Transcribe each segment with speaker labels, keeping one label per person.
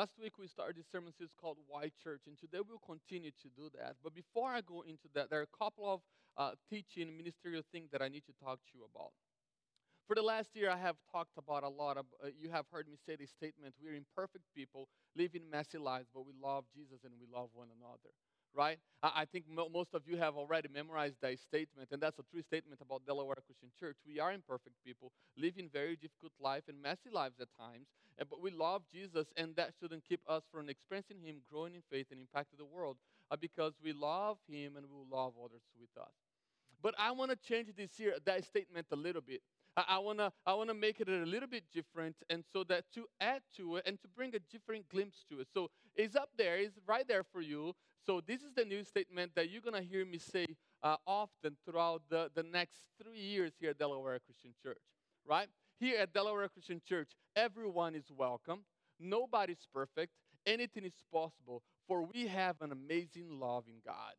Speaker 1: Last week we started this sermon series called Why Church, and today we'll continue to do that. But before I go into that, there are a couple of teaching ministerial things that I need to talk to you about. For the last year, I have talked about a lot of, you have heard me say this statement, we're imperfect people living messy lives, but we love Jesus and we love one another, right? I think most of you have already memorized that statement, and that's a true statement about Delaware Christian Church. We are imperfect people living very difficult life and messy lives at times, but we love Jesus, and that shouldn't keep us from experiencing Him, growing in faith, and impacting the world, because we love Him and we will love others with us. But I want to change that statement a little bit. I wanna make it a little bit different, and so that to add to it and to bring a different glimpse to it. So it's up there, it's right there for you. So this is the new statement that you're gonna hear me say often throughout the next 3 years here at Delaware Christian Church. Right? Here at Delaware Christian Church, everyone is welcome. Nobody's perfect. Anything is possible, for we have an amazing, loving God.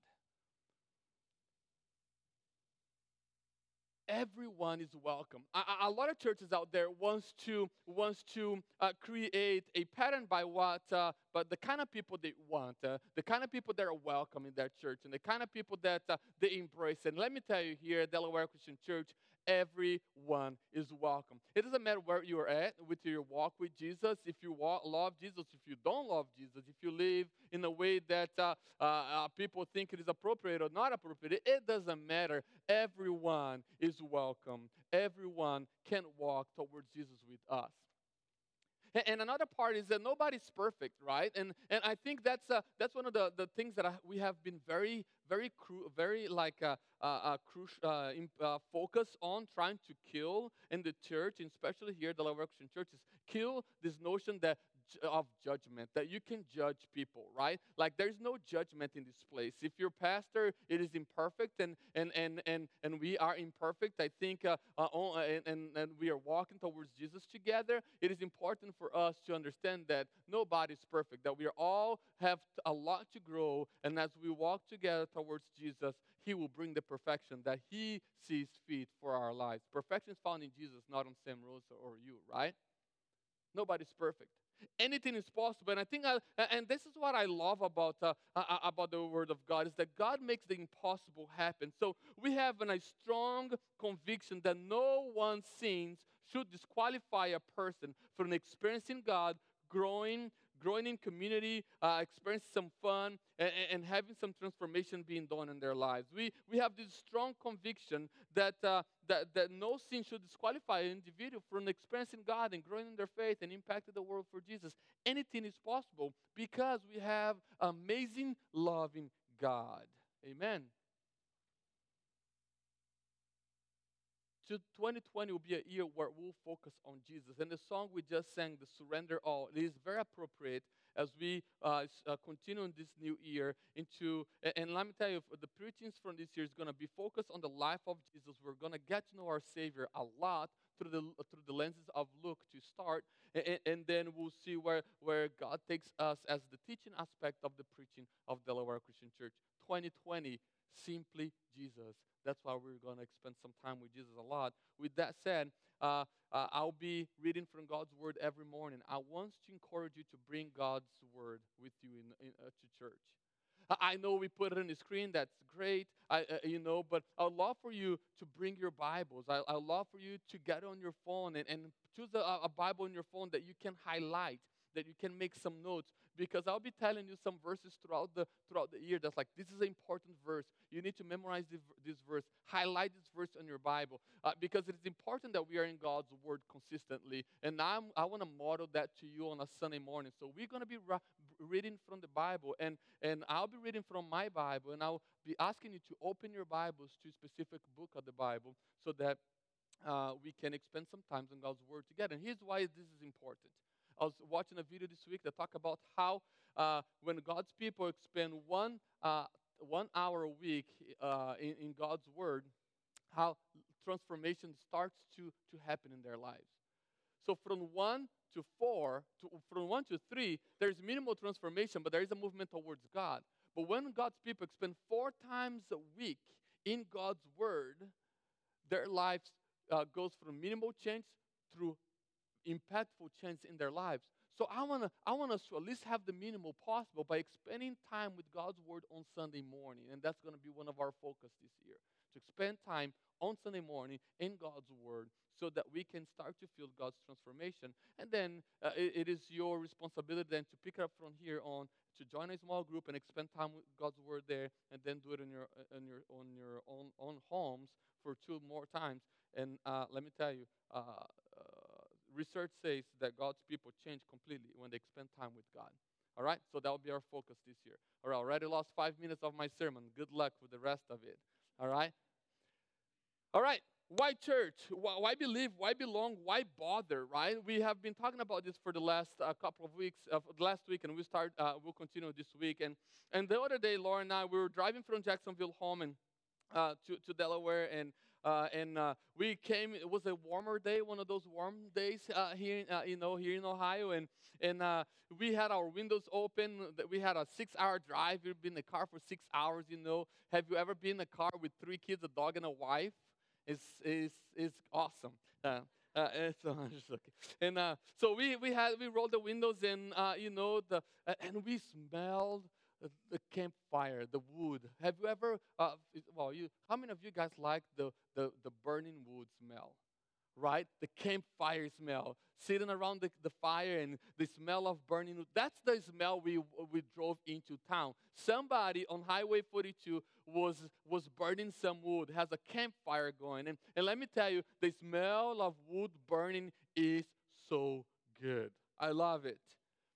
Speaker 1: Everyone is welcome. A lot of churches out there wants to create a pattern by but the kind of people they want, the kind of people that are welcome in their church, and the kind of people that they embrace. And let me tell you, here at Delaware Christian Church, everyone is welcome. It doesn't matter where you're at with your walk with Jesus. If you love Jesus, if you don't love Jesus, if you live in a way that people think it is appropriate or not appropriate, it doesn't matter. Everyone is welcome. Everyone can walk towards Jesus with us. And another part is that nobody's perfect, right? And I think that's one of the things that we have been very focused on trying to kill in the church, and especially here at the Delaware Christian Church, is kill this notion of judgment, that you can judge people, right? Like there's no judgment in this place. If your pastor it is imperfect and we are imperfect, I think and we are walking towards Jesus together, it is important for us to understand that nobody's perfect, that we all have a lot to grow, and as we walk together towards Jesus, He will bring the perfection that He sees fit for our lives. Perfection is found in Jesus, not on Sam Rosa or you, right? Nobody's perfect. Anything is possible, and I think, and this is what I love about the Word of God, is that God makes the impossible happen. So we have a strong conviction that no one's sins should disqualify a person from experiencing God, growing in community, experiencing some fun, and having some transformation being done in their lives. We have this strong conviction that no sin should disqualify an individual from experiencing God and growing in their faith and impacting the world for Jesus. Anything is possible because we have amazing, loving God. Amen. So 2020 will be a year where we'll focus on Jesus. And the song we just sang, the Surrender All, it is very appropriate as we continue in this new year and let me tell you, the preachings from this year is going to be focused on the life of Jesus. We're going to get to know our Savior a lot through the lenses of Luke to start, and then we'll see where God takes us as the teaching aspect of the preaching of Delaware Christian Church. 2020, simply Jesus. That's why we're going to spend some time with Jesus a lot. With that said, I'll be reading from God's Word every morning. I want to encourage you to bring God's Word with you to church. I know we put it on the screen. That's great, but I'd love for you to bring your Bibles. I'd love for you to get on your phone and choose a Bible on your phone that you can highlight, that you can make some notes, because I'll be telling you some verses throughout the year that's like, this is an important verse. You need to memorize this verse. Highlight this verse on your Bible, because it is important that we are in God's Word consistently. And I want to model that to you on a Sunday morning. So we're going to be reading from the Bible, and I'll be reading from my Bible, and I'll be asking you to open your Bibles to a specific book of the Bible so that we can spend some time on God's Word together. And here's why this is important. I was watching a video this week that talked about how when God's people spend 1 hour a week in God's Word, how transformation starts to happen in their lives. So from 1 to 4, from 1 to 3, there's minimal transformation, but there is a movement towards God. But when God's people spend 4 times a week in God's Word, their lives goes from minimal change through impactful change in their lives. So I want us to at least have the minimal possible by spending time with God's Word on Sunday morning. And that's going to be one of our focus this year. To spend time on Sunday morning in God's Word so that we can start to feel God's transformation. And then it is your responsibility then to pick up from here on to join a small group and spend time with God's Word there, and then do it on your own homes for 2 more times. And let me tell you, research says that God's people change completely when they spend time with God. All right? So that will be our focus this year. All right, I already lost 5 minutes of my sermon. Good luck with the rest of it. All right? All right. Why church? Why believe? Why belong? Why bother? Right? We have been talking about this for the last couple of weeks, last week, and we'll continue this week. And the other day, Laura and I, we were driving from Jacksonville home and to Delaware, and we came. It was a warmer day, one of those warm days here in Ohio, and we had our windows open. We had a 6-hour drive. We've been in the car for 6 hours. Have you ever been in a car with 3 kids, a dog, and a wife? It's awesome. I'm just looking. And so we rolled the windows, and and we smelled the campfire, the wood. Have you ever? How many of you guys like the burning wood smell? Right? The campfire smell, sitting around the fire and the smell of burning wood. That's the smell we drove into town. Somebody on Highway 42 was burning some wood, has a campfire going. And let me tell you, the smell of wood burning is so good. I love it.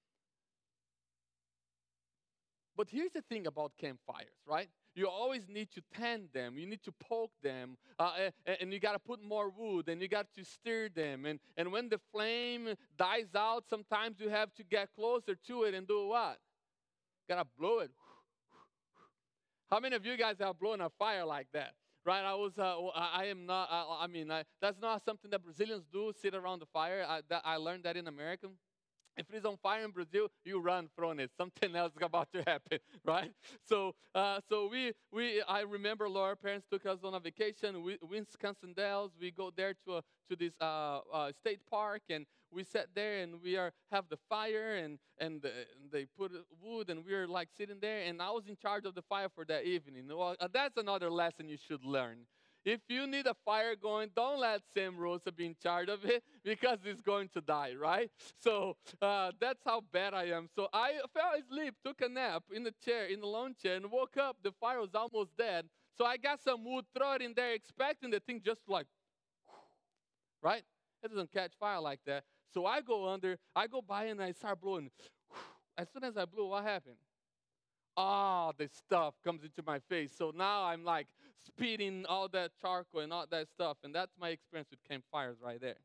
Speaker 1: But here's the thing about campfires, right? You always need to tend them. You need to poke them. And you got to put more wood. And you got to stir them. And when the flame dies out, sometimes you have to get closer to it and do what? Got to blow it. How many of you guys have blown a fire like that? Right? I am not, that's not something that Brazilians do, sit around the fire. I learned that in America. If it is on fire in Brazil, you run from it. Something else is about to happen, right? So I remember Laura's parents took us on a vacation. Wisconsin Dells. We go there to this state park, and we sat there, and we have the fire, and they put wood, and we were like sitting there, and I was in charge of the fire for that evening. Well, that's another lesson you should learn. If you need a fire going, don't let Sam Rosa be in charge of it, because it's going to die, right? So that's how bad I am. So I fell asleep, took a nap in the lawn chair, and woke up. The fire was almost dead. So I got some wood, throw it in there, expecting the thing just like, right? It doesn't catch fire like that. So I go by, and I start blowing. As soon as I blew, what happened? The stuff comes into my face. So now I'm like spitting all that charcoal and all that stuff. And that's my experience with campfires right there.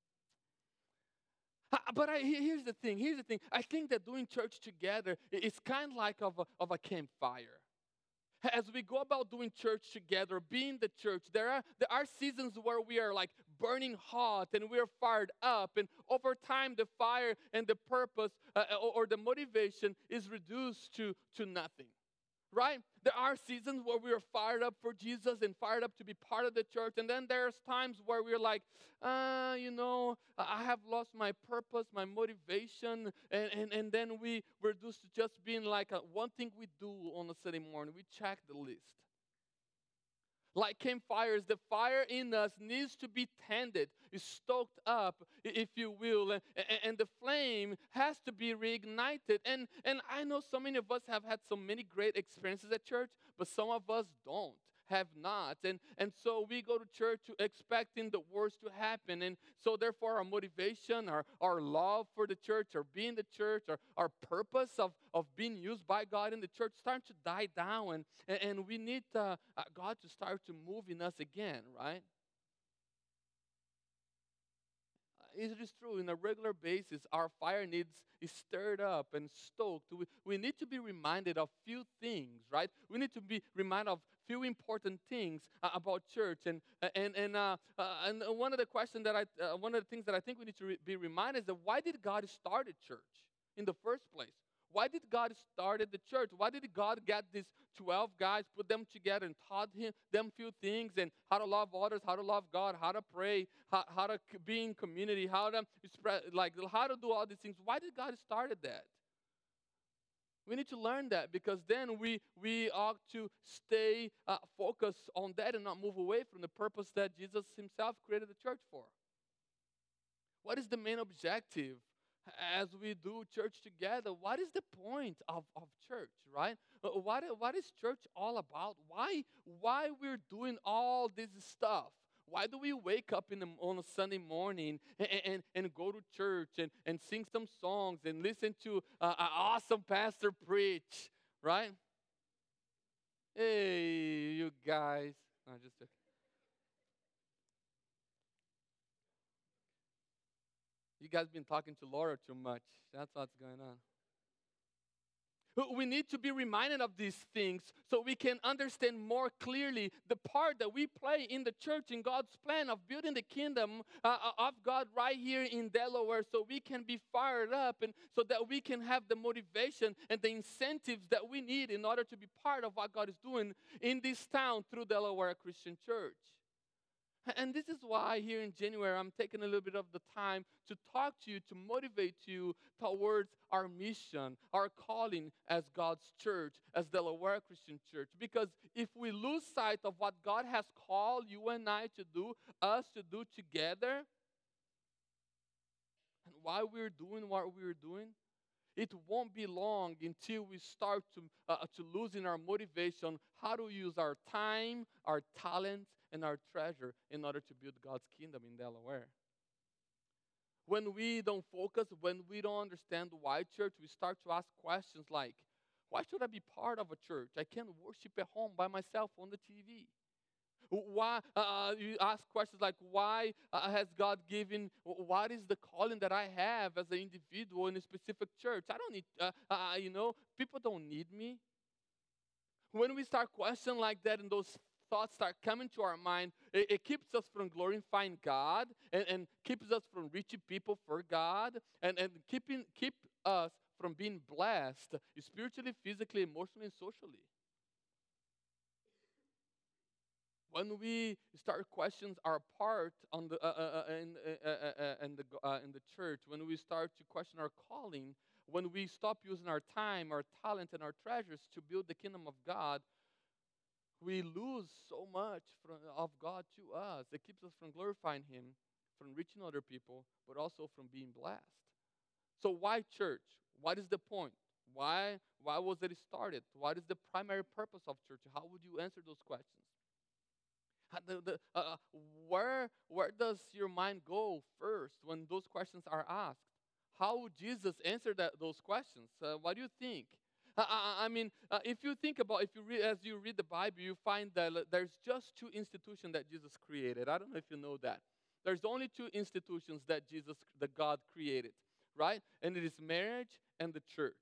Speaker 1: But here's the thing. I think that doing church together is kind of like of a campfire. As we go about doing church together, being the church, there are seasons where we are like burning hot and we are fired up. And over time, the fire and the purpose or the motivation is reduced to nothing. Right? There are seasons where we are fired up for Jesus and fired up to be part of the church. And then there's times where we're like, I have lost my purpose, my motivation. And then we reduce to just being like one thing we do on a Sunday morning. We check the list. Like campfires, the fire in us needs to be tended, is stoked up, if you will, and the flame has to be reignited. And I know so many of us have had so many great experiences at church, but some of us have not. And so we go to church expecting the worst to happen. And so therefore our motivation, our love for the church, or being the church, or our purpose of being used by God in the church starting to die down. And we need God to start to move in us again, right? It is true, in a regular basis, our fire is stirred up and stoked. We need to be reminded of few things, right? We need to be reminded of few important things about church. And one of the things that I think we need to be reminded is that why did God start a church in the first place? Why did God started the church? Why did God get these 12 guys, put them together and taught them few things and how to love others, how to love God, how to pray, how to be in community, how to spread, like how to do all these things? Why did God started that? We need to learn that, because then we ought to stay focused on that and not move away from the purpose that Jesus himself created the church for. What is the main objective as we do church together? What is the point of church, right? What is church all about? Why we're doing all this stuff? Why do we wake up on a Sunday morning and go to church and sing some songs and listen to an awesome pastor preach, right? Hey, you guys. No, just joking. You guys been talking to Laura too much. That's what's going on. We need to be reminded of these things so we can understand more clearly the part that we play in the church, in God's plan of building the kingdom of God right here in Delaware, so we can be fired up and so that we can have the motivation and the incentives that we need in order to be part of what God is doing in this town through Delaware Christian Church. And this is why here in January, I'm taking a little bit of the time to talk to you, to motivate you towards our mission, our calling as God's church, as Delaware Christian Church. Because if we lose sight of what God has called you and I to do, us to do together, and why we're doing what we're doing, it won't be long until we start to losing our motivation, how to use our time, our talents, and our treasure in order to build God's kingdom in Delaware. When we don't focus, when we don't understand why church, we start to ask questions like, why should I be part of a church? I can't worship at home by myself on the TV. Why you ask questions like, why has God given, what is the calling that I have as an individual in a specific church? I don't need, people don't need me. When we start questioning like that and those thoughts start coming to our mind, it keeps us from glorifying God and keeps us from reaching people for God and keep us from being blessed spiritually, physically, emotionally, and socially. When we start questions our part on the in the church, when we start to question our calling, when we stop using our time, our talent, and our treasures to build the kingdom of God, we lose so much of God to us. It keeps us from glorifying Him, from reaching other people, but also from being blessed. So why church? What is the point? Why was it started? What is the primary purpose of church? How would you answer those questions? Where does your mind go first when those questions are asked? How would Jesus answer those questions? What do you think? If you think about, as you read the Bible, you find that there's just two institutions that Jesus created. I don't know if you know that. There's only two institutions that God created, right? And it is marriage and the church.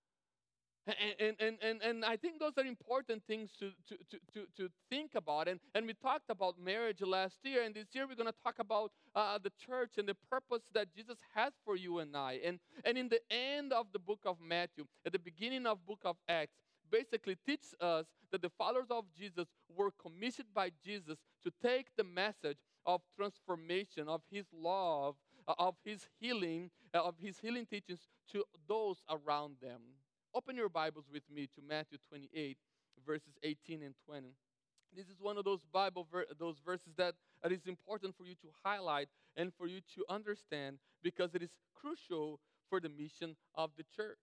Speaker 1: And I think those are important things to think about. And we talked about marriage last year, and this year we're going to talk about the church and the purpose that Jesus has for you and I. And in the end of the book of Matthew, at the beginning of book of Acts, basically teaches us that the followers of Jesus were commissioned by Jesus to take the message of transformation, of His love, of His healing teachings to those around them. Open your Bibles with me to Matthew 28, verses 18 and 20. This is one of those those verses that it is important for you to highlight and for you to understand, because it is crucial for the mission of the church.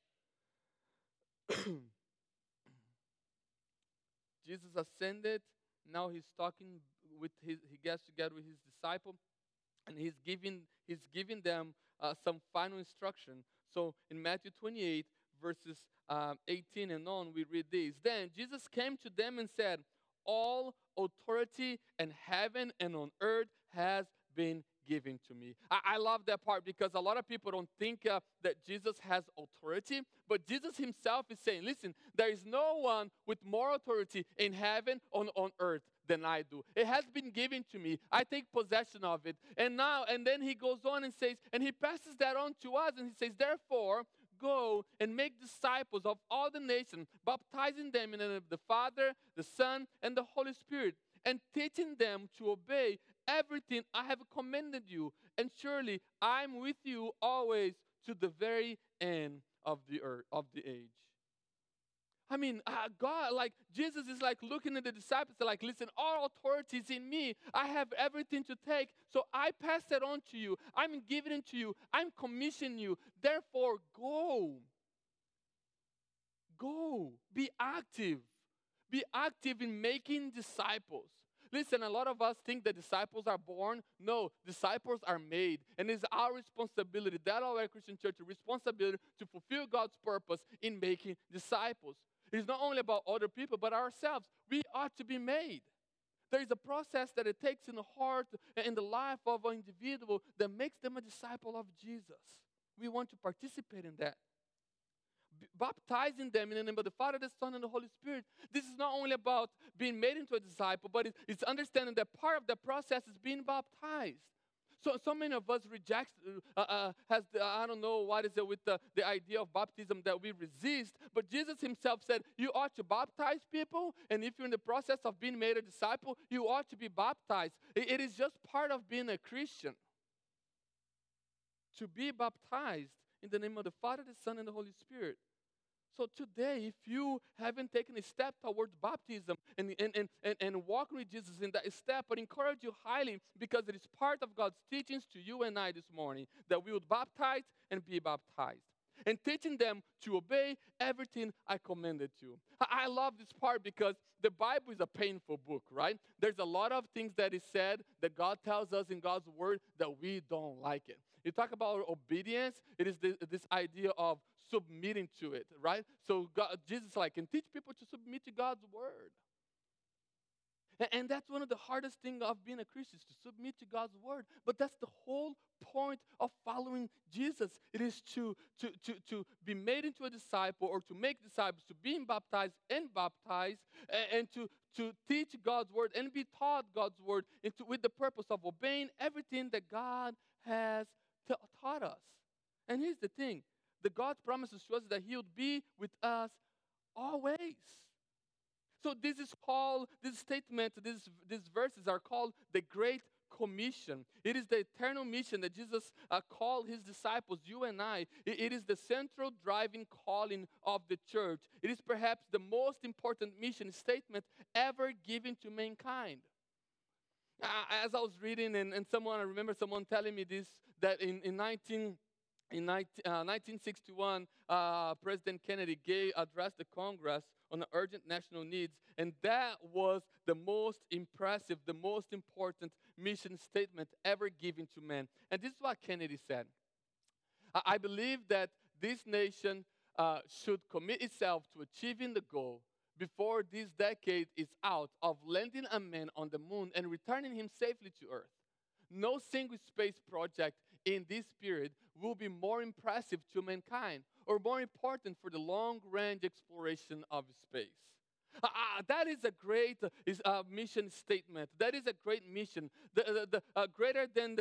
Speaker 1: Jesus ascended. Now He's talking he gets together with His disciple, and He's giving them some final instruction. So in Matthew 28, verses 18 and on, we read this. Then Jesus came to them and said, all authority in heaven and on earth has been given to me. I love that part, because a lot of people don't think that Jesus has authority, but Jesus Himself is saying, listen, there is no one with more authority in heaven or on earth than I do. It has been given to me. I take possession of it. And then He goes on and says, and He passes that on to us, and He says, therefore, go and make disciples of all the nations, baptizing them in the name of the Father, the Son, and the Holy Spirit, and teaching them to obey everything I have commanded you. And surely I'm with you always to the very end of the earth, of the age. I mean, God, like Jesus is like looking at the disciples, like, listen, all authority is in me. I have everything to take, so I pass it on to you. I'm giving it to you. I'm commissioning you. Therefore, go. Go. Be active. Be active in making disciples. Listen, a lot of us think that disciples are born. No, disciples are made. And it's our responsibility, that our Christian church responsibility to fulfill God's purpose in making disciples. It's not only about other people, but ourselves. We ought to be made. There is a process that it takes in the heart and in the life of an individual that makes them a disciple of Jesus. We want to participate in that. Baptizing them in the name of the Father, the Son, and the Holy Spirit. This is not only about being made into a disciple, but it's understanding that part of the process is being baptized. So many of us reject, I don't know what is it with the idea of baptism that we resist, but Jesus himself said, you ought to baptize people, and if you're in the process of being made a disciple, you ought to be baptized. It is just part of being a Christian. To be baptized in the name of the Father, the Son, and the Holy Spirit. So today, if you haven't taken a step towards baptism and walking with Jesus in that step, I encourage you highly, because it is part of God's teachings to you and I this morning, that we would baptize and be baptized. And teaching them to obey everything I commanded you. I love this part because the Bible is a painful book, right? There's a lot of things that is said that God tells us in God's word that we don't like it. You talk about obedience, it is this idea of submitting to it, right? So Jesus can teach people to submit to God's word. And that's one of the hardest things of being a Christian, is to submit to God's word. But that's the whole point of following Jesus. It is to be made into a disciple, or to make disciples, to be baptized and baptized, and to teach God's word and be taught God's word with the purpose of obeying everything that God has taught us. And here's the thing. The God promises to us that he would be with us always. So this statement, these verses are called the Great Commission. It is the eternal mission that Jesus called his disciples, you and I. It is the central driving calling of the church. It is perhaps the most important mission statement ever given to mankind. As I was reading, and I remember someone telling me this, that in 1961, President Kennedy addressed the Congress on the urgent national needs, and that was the most impressive, the most important mission statement ever given to man. And this is what Kennedy said. I believe that this nation should commit itself to achieving the goal before this decade is out of landing a man on the moon and returning him safely to Earth. No single space project in this period will be more impressive to mankind or more important for the long-range exploration of space. That is a great mission statement. That is a great mission. Greater than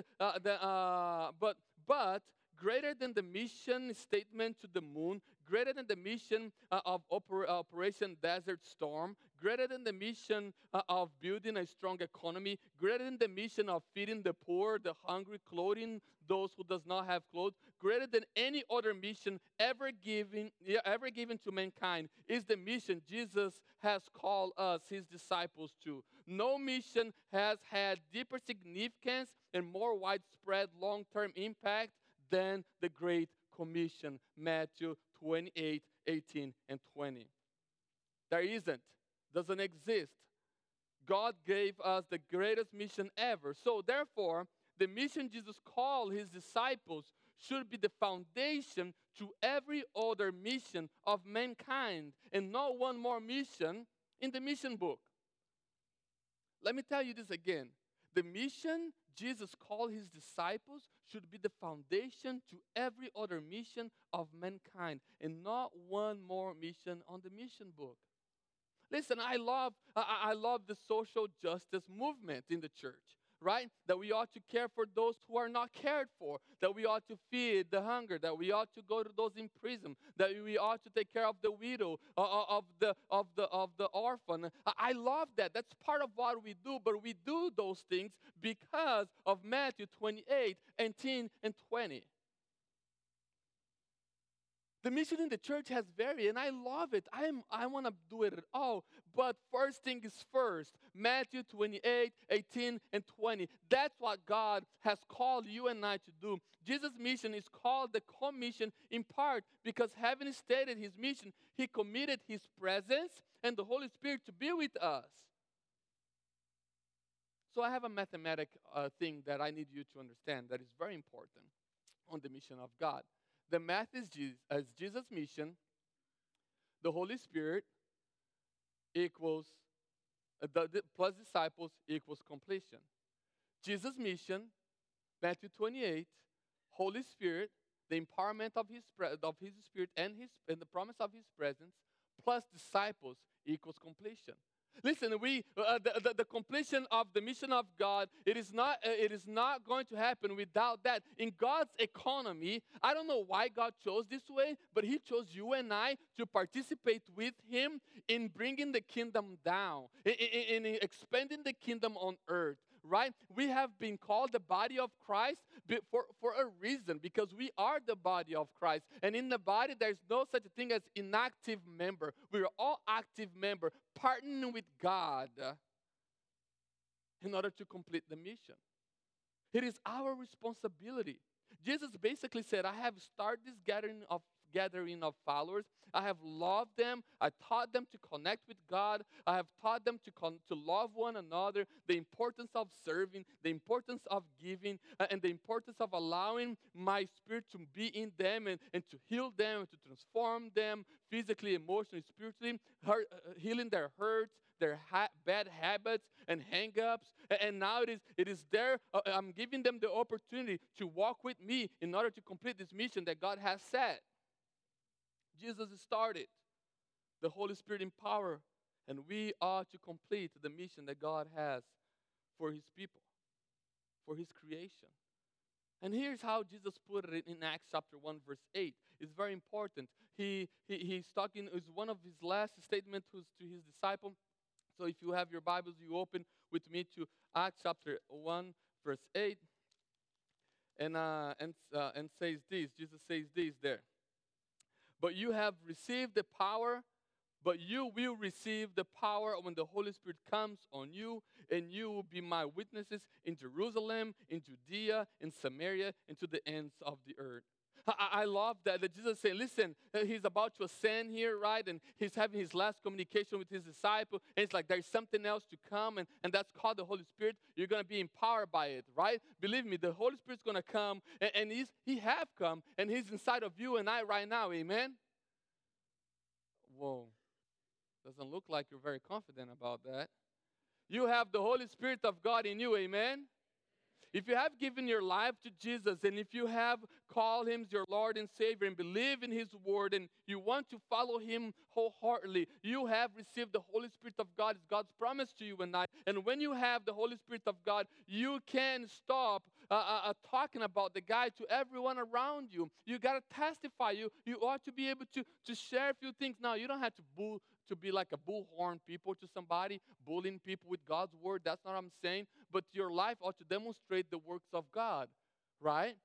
Speaker 1: greater than the mission statement to the moon, greater than the mission of Operation Desert Storm, greater than the mission of building a strong economy, greater than the mission of feeding the poor, the hungry, clothing those who does not have clothes, greater than any other mission ever given to mankind is the mission Jesus has called us, his disciples, to. No mission has had deeper significance and more widespread long-term impact than the Great Commission, Matthew 28, 18, and 20. There doesn't exist. God gave us the greatest mission ever. So therefore, the mission Jesus called his disciples should be the foundation to every other mission of mankind, and not one more mission in the mission book. Let me tell you this again. The mission Jesus called his disciples should be the foundation to every other mission of mankind, and not one more mission on the mission book. Listen, I love the social justice movement in the church, right? That we ought to care for those who are not cared for, that we ought to feed the hunger, that we ought to go to those in prison, that we ought to take care of the widow, of the orphan. I love that. That's part of what we do, but we do those things because of Matthew 28, 18, and 20. The mission in the church has varied, and I love it. I want to do it at all. But first thing is first. Matthew 28, 18, and 20. That's what God has called you and I to do. Jesus' mission is called the commission in part because having stated his mission, he committed his presence and the Holy Spirit to be with us. So I have a mathematic thing that I need you to understand that is very important on the mission of God. The math is Jesus' mission, the Holy Spirit equals, plus disciples equals completion. Jesus' mission, Matthew 28, Holy Spirit, the empowerment of his Spirit and the promise of his presence, plus disciples equals completion. Listen, the completion of the mission of God, it is not going to happen without that. In God's economy, I don't know why God chose this way, but he chose you and I to participate with him in bringing the kingdom down, in expanding the kingdom on earth. Right? We have been called the body of Christ for a reason, because we are the body of Christ. And in the body, there's no such a thing as inactive member. We are all active member, partnering with God in order to complete the mission. It is our responsibility. Jesus basically said, I have started this gathering of followers. I have loved them. I taught them to connect with God. I have taught them to love one another, the importance of serving, the importance of giving, and the importance of allowing my Spirit to be in them and to heal them, to transform them physically, emotionally, spiritually, healing their hurts, their bad habits and hang-ups. And now it is there. I'm giving them the opportunity to walk with me in order to complete this mission that God has set. Jesus started, the Holy Spirit in power, and we are to complete the mission that God has for his people, for his creation. And here's how Jesus put it in Acts chapter 1, verse 8. It's very important. He's talking, it's one of his last statements to his disciple. So if you have your Bibles, you open with me to Acts chapter 1, verse 8. And says this, Jesus says this there. But you will receive the power when the Holy Spirit comes on you, and you will be my witnesses in Jerusalem, in Judea, in Samaria, and to the ends of the earth. I love that Jesus said, listen, he's about to ascend here, right? And he's having his last communication with his disciple. And it's like there's something else to come, and that's called the Holy Spirit. You're going to be empowered by it, right? Believe me, the Holy Spirit's going to come, and he have come, and he's inside of you and I right now, amen? Whoa, doesn't look like you're very confident about that. You have the Holy Spirit of God in you, amen? If you have given your life to Jesus, and if you have called him your Lord and Savior and believe in his word, and you want to follow him wholeheartedly, you have received the Holy Spirit of God. It's God's promise to you and I. And when you have the Holy Spirit of God, you can stop talking about the guy to everyone around you. You got to testify. You ought to be able to share a few things. Now, you don't have to be like a bullhorn people to somebody, bullying people with God's word. That's not what I'm saying. But your life ought to demonstrate the works of God, right?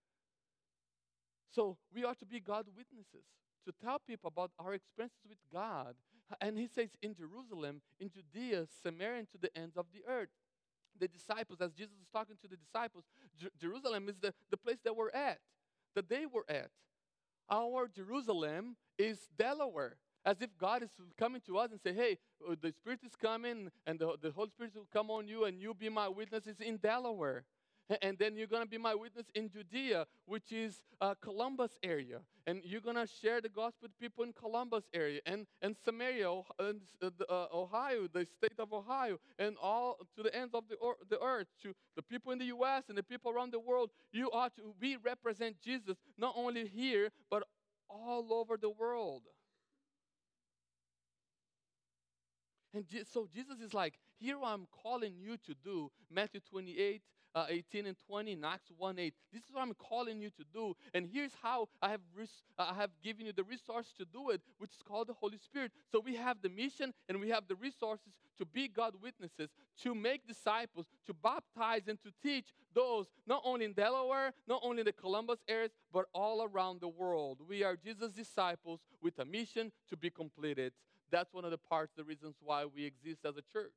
Speaker 1: So we ought to be God witnesses, to tell people about our experiences with God. And he says in Jerusalem, in Judea, Samaria, and to the ends of the earth. The disciples, as Jesus is talking to the disciples, Jerusalem is the place that we're at, that they were at. Our Jerusalem is Delaware. As if God is coming to us and say, hey, the Spirit is coming, and the Holy Spirit will come on you, and you'll be my witnesses in Delaware. And then you're going to be my witness in Judea, which is Columbus area. And you're going to share the gospel with people in Columbus area, and Samaria, and Ohio, the state of Ohio, and all to the ends of the earth, to the people in the U.S. and the people around the world. We represent Jesus, not only here, but all over the world. And so Jesus is like, here I'm calling you to do. Matthew 28, 18 and 20, and Acts 1, 8. This is what I'm calling you to do. And here's how I have given you the resource to do it, which is called the Holy Spirit. So we have the mission and we have the resources to be God witnesses, to make disciples, to baptize and to teach those, not only in Delaware, not only in the Columbus area, but all around the world. We are Jesus' disciples with a mission to be completed. That's one of the parts, the reasons why we exist as a church.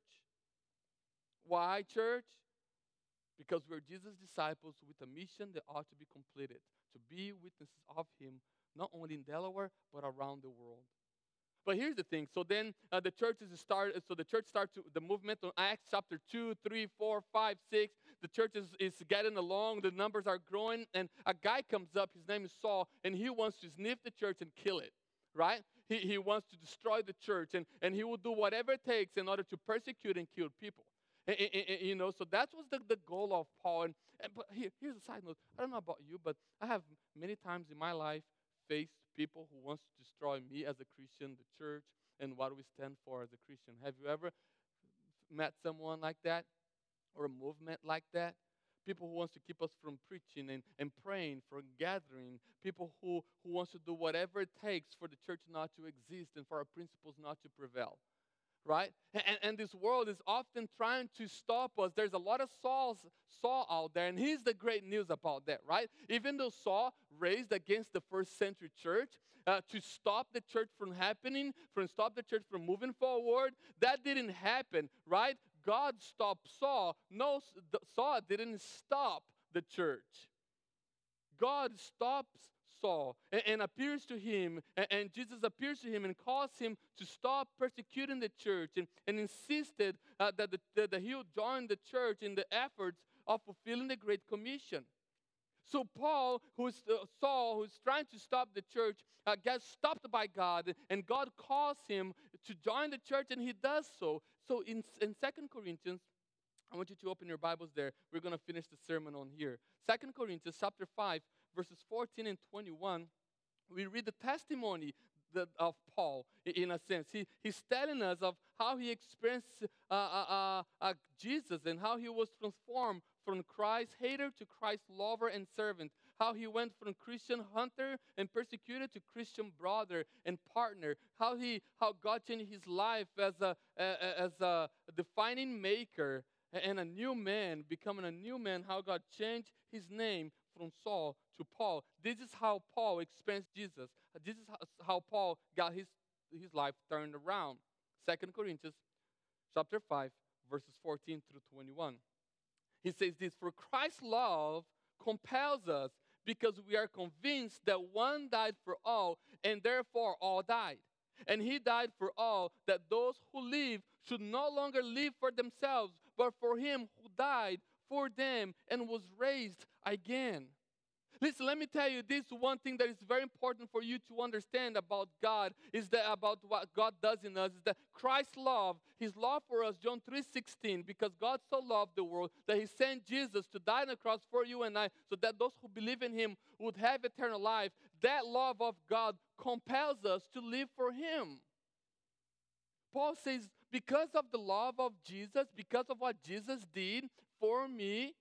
Speaker 1: Why church? Because we're Jesus' disciples with a mission that ought to be completed, to be witnesses of Him, not only in Delaware, but around the world. But here's the thing. So then the church started. So the church starts the movement on Acts chapter 2, 3, 4, 5, 6. The church is getting along. The numbers are growing. And a guy comes up. His name is Saul. And he wants to sniff the church and kill it. Right? He wants to destroy the church. And he will do whatever it takes in order to persecute and kill people. You know, so that was the goal of Paul. But here's a side note. I don't know about you, but I have many times in my life faced people who wants to destroy me as a Christian, the church, and what we stand for as a Christian. Have you ever met someone like that or a movement like that? People who wants to keep us from preaching and praying, from gathering. People who wants to do whatever it takes for the church not to exist and for our principles not to prevail. Right? And this world is often trying to stop us. There's a lot of Saul out there, and here's the great news about that, right? Even though Saul raised against the first century church to stop the church from happening, stop the church from moving forward, that didn't happen, right? God stopped Saul. No, Saul didn't stop the church. God stops Saul and appears to him, and Jesus appears to him and calls him to stop persecuting the church and insisted that he would join the church in the efforts of fulfilling the Great Commission. So Saul, who's trying to stop the church, gets stopped by God, and God calls him to join the church, and he does so. So in 2 Corinthians, I want you to open your Bibles there. We're going to finish the sermon on here. 2 Corinthians chapter 5, verses 14 and 21, we read the testimony of Paul, in a sense. He's telling us of how he experienced Jesus and how he was transformed from Christ's hater to Christ's lover and servant. How he went from Christian hunter and persecutor to Christian brother and partner. How God changed his life as a defining maker and a new man, becoming a new man. How God changed his name from Saul to Paul. This is how Paul experienced Jesus. This is how Paul got his life turned around. 2 Corinthians chapter 5, verses 14 through 21. He says this, "For Christ's love compels us, because we are convinced that one died for all, and therefore all died. And he died for all, that those who live should no longer live for themselves, but for him who died for them and was raised again." Listen, let me tell you this one thing that is very important for you to understand about God, is that about what God does in us, is that Christ's love, his love for us, John 3:16, because God so loved the world that he sent Jesus to die on the cross for you and I, so that those who believe in him would have eternal life. That love of God compels us to live for him. Paul says, because of the love of Jesus, because of what Jesus did for me,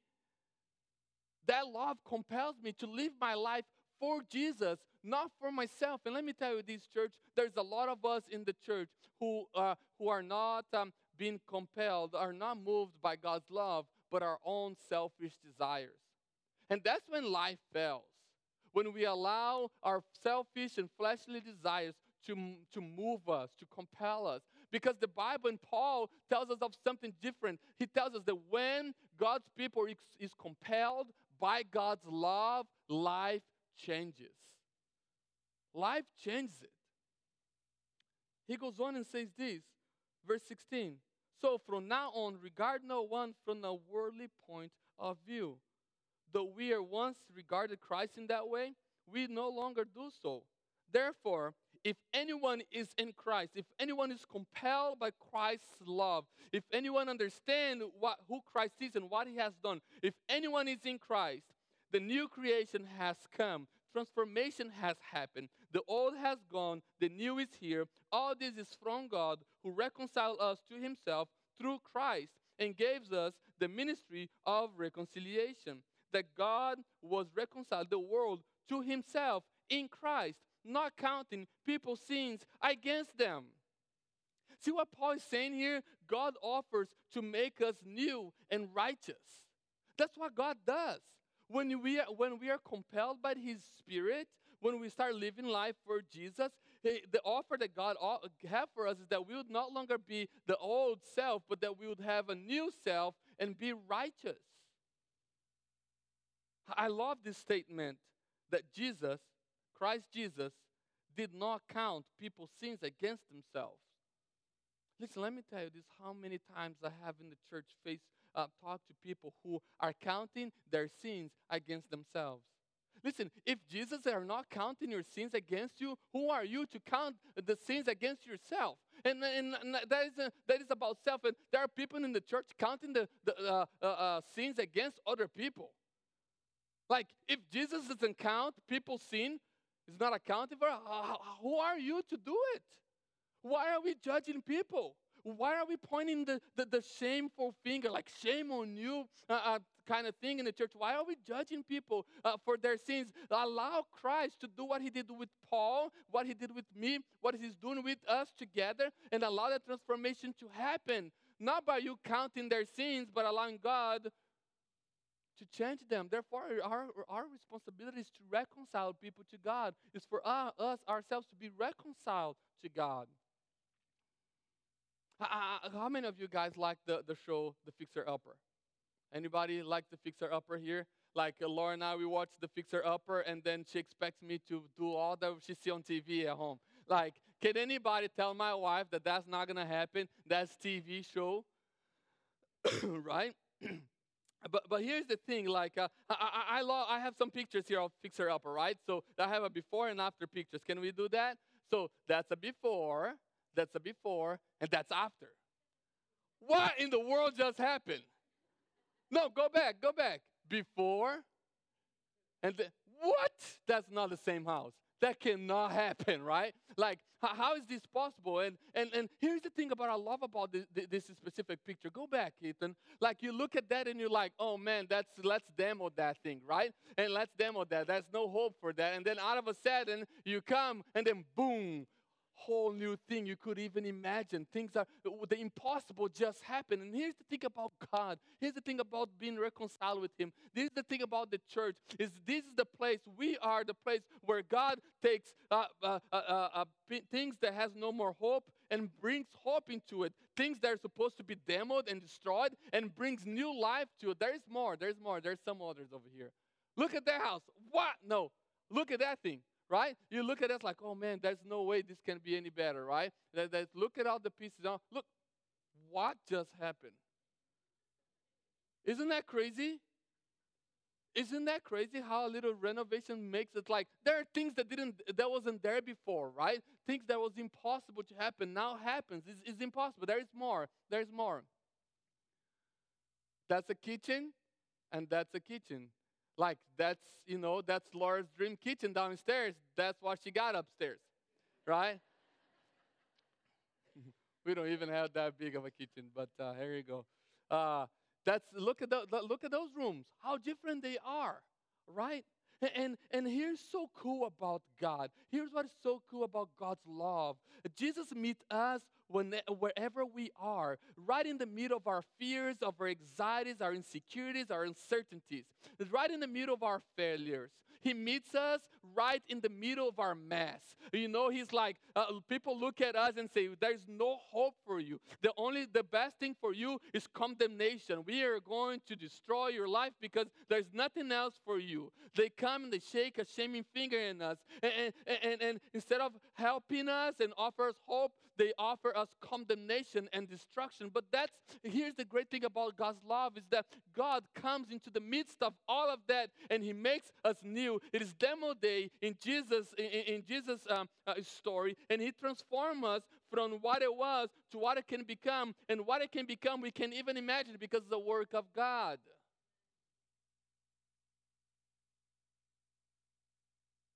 Speaker 1: that love compels me to live my life for Jesus, not for myself. And let me tell you this, church, there's a lot of us in the church who are not being compelled, are not moved by God's love, but our own selfish desires. And that's when life fails. When we allow our selfish and fleshly desires to move us, to compel us. Because the Bible and Paul tells us of something different. He tells us that when God's people is compelled by God's love, life changes. Life changes it. He goes on and says this, verse 16. "So from now on, regard no one from a worldly point of view. Though we are once regarded Christ in that way, we no longer do so. Therefore, if anyone is in Christ, if anyone is compelled by Christ's love, if anyone understands who Christ is and what he has done, if anyone is in Christ, the new creation has come. transformation has happened. The old has gone, the new is here. All this is from God, who reconciled us to himself through Christ and gave us the ministry of reconciliation. That God was reconciled the world to himself in Christ, not counting people's sins against them. See what Paul is saying here? God offers to make us new and righteous. That's what God does. When we are compelled by his Spirit, when we start living life for Jesus, the offer that God has for us is that we would no longer be the old self, but that we would have a new self and be righteous. I love this statement that Christ Jesus, did not count people's sins against themselves. Listen, let me tell you this, how many times I have in the church talked to people who are counting their sins against themselves. Listen, if Jesus are not counting your sins against you, who are you to count the sins against yourself? And that is about self. And there are people in the church counting the sins against other people. Like, if Jesus doesn't count people's sin, is not accounting for, who are you to do it? Why are we judging people? Why are we pointing the shameful finger, like shame on you kind of thing in the church? Why are we judging people for their sins? Allow Christ to do what he did with Paul, what he did with me, what he's doing with us together, and allow that transformation to happen. Not by you counting their sins, but allowing God to change them. Therefore, our responsibility is to reconcile people to God. It's for us ourselves to be reconciled to God. How many of you guys like the show The Fixer Upper? Anybody like The Fixer Upper here? Like Laura and I, we watch The Fixer Upper, and then she expects me to do all that she see on TV at home. Like, can anybody tell my wife that that's not going to happen? That's TV show, right? But here's the thing, like, I have some pictures here of Fixer Upper, right? So I have a before and after pictures. Can we do that? So that's a before, and that's after. What in the world just happened? No, go back. Before, and then, what? That's not the same house. That cannot happen, right? Like, how is this possible? And here's the thing I love about this specific picture. Go back, Ethan. Like, you look at that and you're like, oh man, let's demo that thing, right? And let's demo that. There's no hope for that. And then all of a sudden, you come and then boom, whole new thing you could even imagine. The impossible just happened. And here's the thing about God. Here's the thing about being reconciled with him. This is the thing about the church. This is the place. We are the place where God takes things that has no more hope and brings hope into it. Things that are supposed to be demoed and destroyed and brings new life to it. There's more. There's some others over here. Look at that house. What? No. Look at that thing. Right? You look at us like, oh man, there's no way this can be any better, right? Look at all the pieces. Look, what just happened? Isn't that crazy? Isn't that crazy how a little renovation makes it like, there are things that wasn't there before, right? Things that was impossible to happen now happens. It's impossible. There is more. There's more. That's a kitchen, and that's a kitchen. Like, that's Laura's dream kitchen downstairs. That's what she got upstairs, right? We don't even have that big of a kitchen, but here you go. Look at those rooms, how different they are, right? And here's so cool about God. Here's what is so cool about God's love. Jesus meets us wherever we are, right in the middle of our fears, of our anxieties, our insecurities, our uncertainties, right in the middle of our failures. He meets us right in the middle of our mess. He's like, people look at us and say, there's no hope for you. The best thing for you is condemnation. We are going to destroy your life because there's nothing else for you. They come and they shake a shaming finger in us. And instead of helping us and offer us hope, they offer us condemnation and destruction. But here's the great thing about God's love is that God comes into the midst of all of that and he makes us new. It is demo day in Jesus' story, and he transforms us from what it was to what it can become. And what it can become, we can't even imagine because it's the work of God.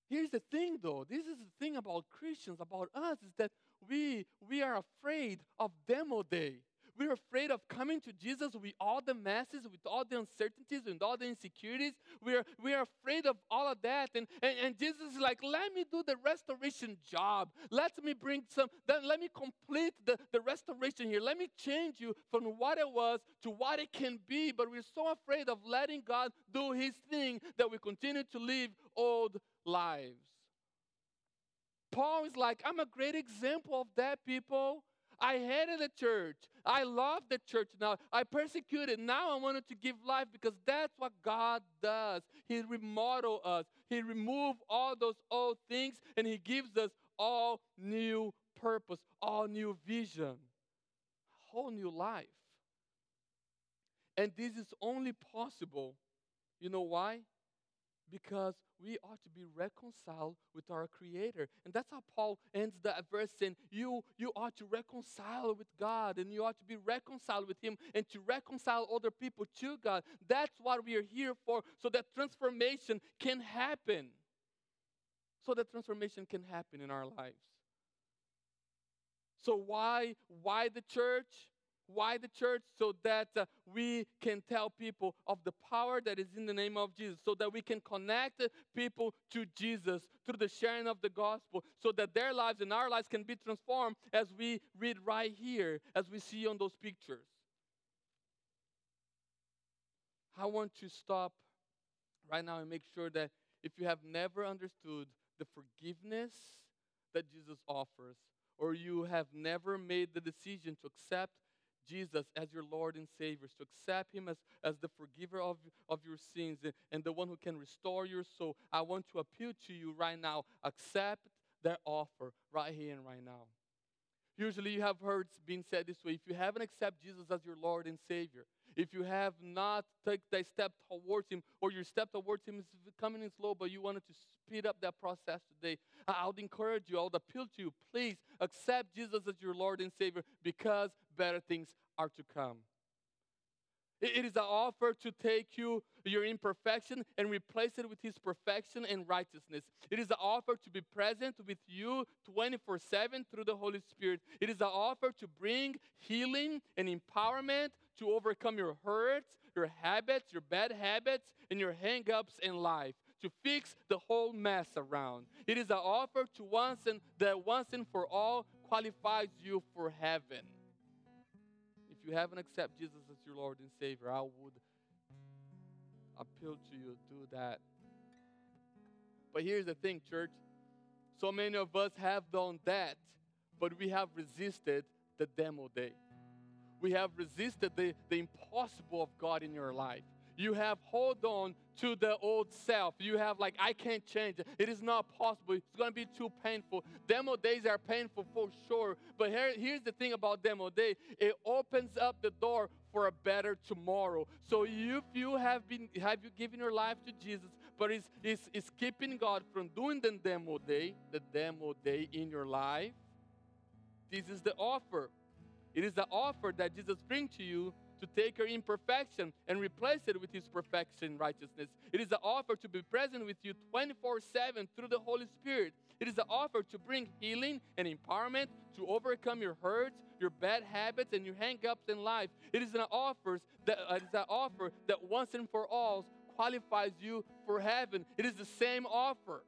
Speaker 1: Here's the thing, though. This is the thing about Christians, about us, is that we are afraid of demo day. We're afraid of coming to Jesus with all the messes, with all the uncertainties, and all the insecurities. We are afraid of all of that. And Jesus is like, let me do the restoration job. Let me bring let me complete the restoration here. Let me change you from what it was to what it can be. But we're so afraid of letting God do his thing that we continue to live old lives. Paul is like, I'm a great example of that, people. I hated the church. I love the church now. I persecuted. Now I wanted to give life because that's what God does. He remodeled us. He removed all those old things and he gives us all new purpose, all new vision, whole new life. And this is only possible. You know why? Because we ought to be reconciled with our Creator. And that's how Paul ends that verse saying, you ought to reconcile with God, and you ought to be reconciled with Him, and to reconcile other people to God. That's what we are here for, so that transformation can happen. So that transformation can happen in our lives. So why the church? Why the church? So that we can tell people of the power that is in the name of Jesus. So that we can connect people to Jesus through the sharing of the gospel. So that their lives and our lives can be transformed, as we read right here, as we see on those pictures. I want to stop right now and make sure that if you have never understood the forgiveness that Jesus offers, or you have never made the decision to accept Jesus as your Lord and Savior, to accept Him as the forgiver of your sins and the one who can restore your soul, I want to appeal to you right now. Accept that offer right here and right now. Usually you have heard being said this way: if you haven't accepted Jesus as your Lord and Savior, if you have not taken that step towards Him, or your step towards Him is coming in slow, but you wanted to speed up that process today, I would encourage you, I would appeal to you, please accept Jesus as your Lord and Savior, because better things are to come. It is an offer to take your imperfection and replace it with His perfection and righteousness. It is an offer to be present with you 24/7 through the Holy Spirit. It is an offer to bring healing and empowerment to overcome your hurts, your habits, your bad habits, and your hang-ups in life, to fix the whole mess around. It is an offer to once and for all qualifies you for heaven. If you haven't accepted Jesus as your Lord and Savior, I would appeal to you to do that. But here's the thing, church. So many of us have done that, but we have resisted the demo day. We have resisted the impossible of God in your life. You have held on to the old self. You have like, I can't change it. It is not possible. It's going to be too painful. Demo days are painful for sure. But here's the thing about demo day. It opens up the door for a better tomorrow. So if you have you given your life to Jesus, but it's keeping God from doing the demo day in your life, this is the offer. It is the offer that Jesus brings to you, to take your imperfection and replace it with His perfection, righteousness. It is the offer to be present with you 24/7 through the Holy Spirit. It is the offer to bring healing and empowerment, to overcome your hurts, your bad habits, and your hang-ups in life. It is an offer that once and for all qualifies you for heaven. It is the same offer.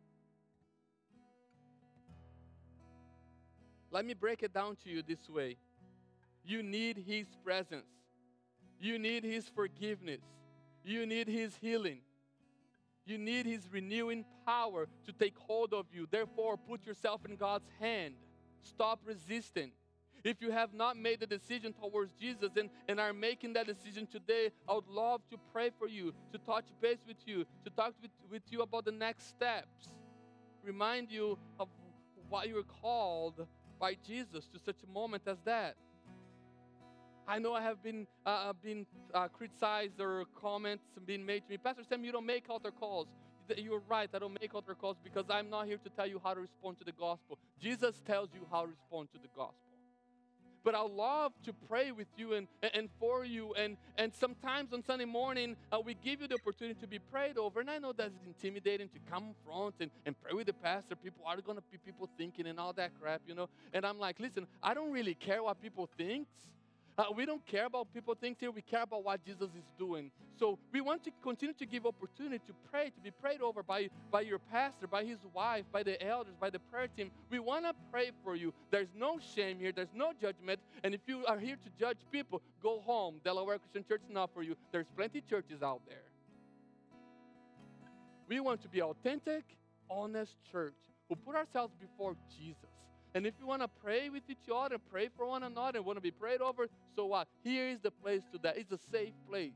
Speaker 1: Let me break it down to you this way. You need His presence. You need His forgiveness. You need His healing. You need His renewing power to take hold of you. Therefore, put yourself in God's hand. Stop resisting. If you have not made the decision towards Jesus and are making that decision today, I would love to pray for you, to touch base with you, to talk with you about the next steps. Remind you of why you were called by Jesus to such a moment as that. I know I have been criticized, or comments being made to me. Pastor Sam, you don't make altar calls. You're right, I don't make altar calls because I'm not here to tell you how to respond to the gospel. Jesus tells you how to respond to the gospel. but I love to pray with you and for you. And sometimes on Sunday morning, we give you the opportunity to be prayed over. And I know that's intimidating to come front and pray with the pastor. People are going to be people thinking and all that crap, you know. And I'm like, listen, I don't really care what people think. We don't care about people think here. We care about what Jesus is doing. So we want to continue to give opportunity to pray, to be prayed over by your pastor, by his wife, by the elders, by the prayer team. We want to pray for you. There's no shame here. There's no judgment. And if you are here to judge people, go home. Delaware Christian Church is not for you. There's plenty of churches out there. We want to be authentic, honest church who put ourselves before Jesus. And if you want to pray with each other, pray for one another, and want to be prayed over, so what? Here is the place to that. It's a safe place.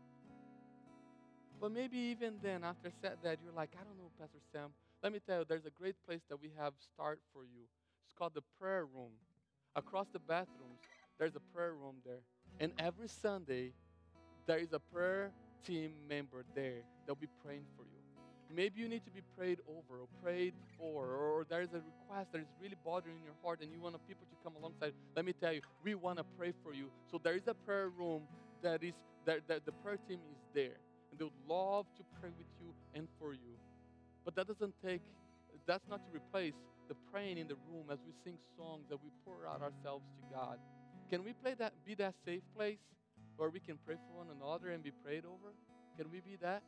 Speaker 1: But maybe even then, after I said that, you're like, I don't know, Pastor Sam. Let me tell you, there's a great place that we have start for you. It's called the prayer room. Across the bathrooms, there's a prayer room there. And every Sunday, there is a prayer team member there that'll be praying for you. Maybe you need to be prayed over or prayed for, or there is a request that is really bothering your heart and you want people to come alongside. Let me tell you, we want to pray for you. So there is a prayer room that the prayer team is there. And they would love to pray with you and for you. But that's not to replace the praying in the room as we sing songs, that we pour out ourselves to God. Can we be that safe place where we can pray for one another and be prayed over? Can we be that?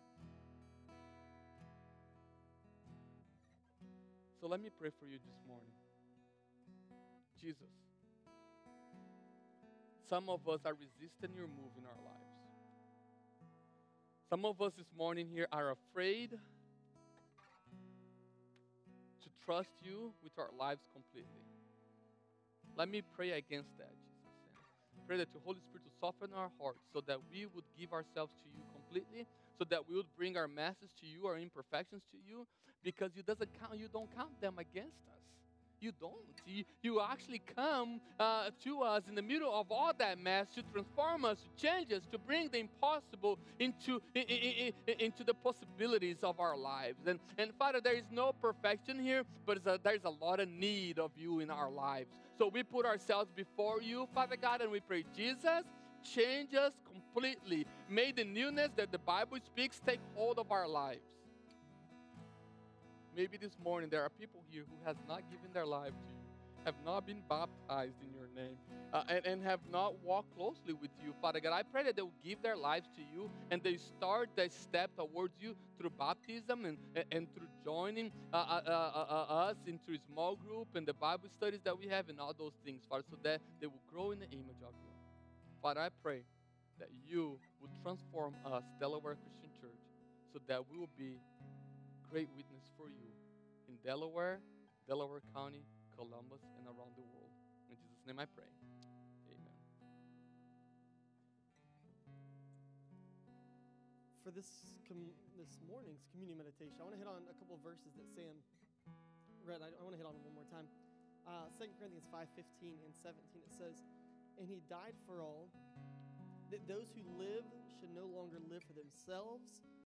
Speaker 1: So let me pray for you this morning. Jesus, some of us are resisting your move in our lives. Some of us this morning here are afraid to trust you with our lives completely. Let me pray against that, Jesus. Pray that your Holy Spirit will soften our hearts so that we would give ourselves to you completely, so that we would bring our messes to you, our imperfections to you, because you don't count them against us. You don't. You actually come to us in the middle of all that mess to transform us, to change us, to bring the impossible into the possibilities of our lives. And Father, there is no perfection here, but there's a lot of need of you in our lives. So we put ourselves before you, Father God, and we pray, Jesus, change us completely. May the newness that the Bible speaks take hold of our lives. Maybe this morning there are people here who has not given their life to you, have not been baptized in your name, and have not walked closely with you, Father God. I pray that they will give their lives to you and they start that step towards you through baptism and through joining us into a small group and the Bible studies that we have and all those things, Father, so that they will grow in the image of you. Father, I pray that you would transform us, Delaware Christian Church, so that we will be great witness for you in Delaware County, Columbus, and around the world. In Jesus' name I pray. Amen.
Speaker 2: For this morning's community meditation, I want to hit on a couple of verses that Sam read. I want to hit on them one more time. 2 Corinthians 5:15 and 17, it says, "And he died for all, that those who live should no longer live for themselves,